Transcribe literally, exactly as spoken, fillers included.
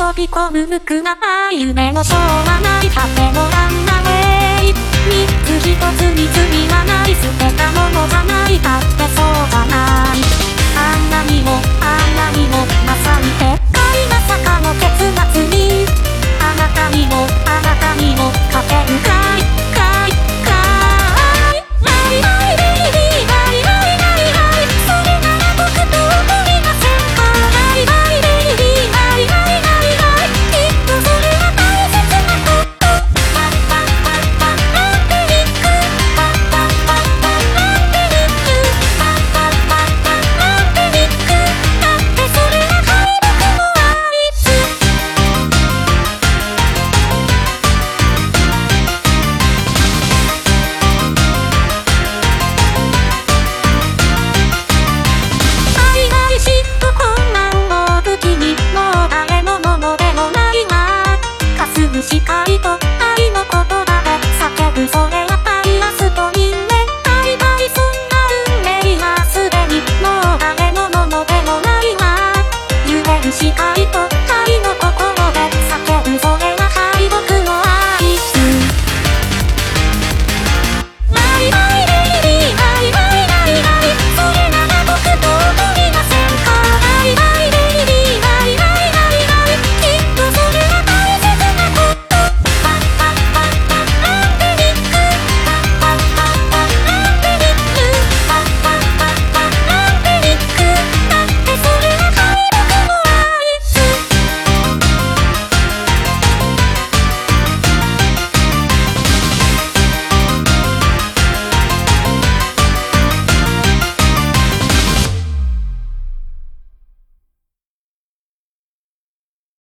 飛び込む無垢な夢のしょうがない果てのランナウェイ。三つ一つに罪はない捨てたものじゃないだってそうじゃない。あんなにもあんなにもまさにでっかいまさかの結末にあなたにも